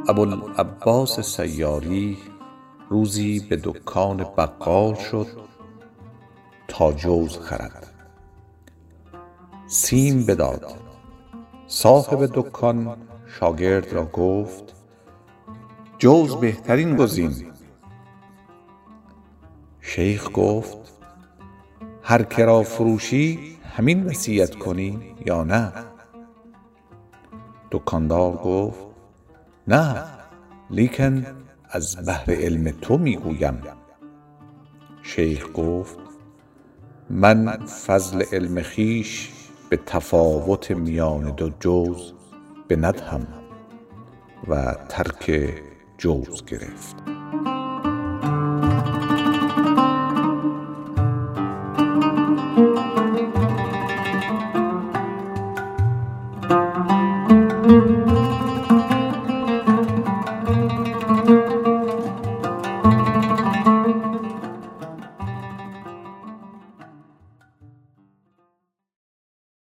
ابوالعباس سیاری روزی به دکان بقال شد تا جوز خرد. سیم بداد. صاحب دکان شاگرد را گفت: جوز بهترین گزین. شیخ گفت: هر که را فروشی همین وصیت کنی یا نه؟ دکاندار گفت: نه، لیکن از بهر علم تو میگویم. شیخ گفت: من فضل علم خویش به تفاوت میان دو جوز بندهم و ترک جوز گرفت.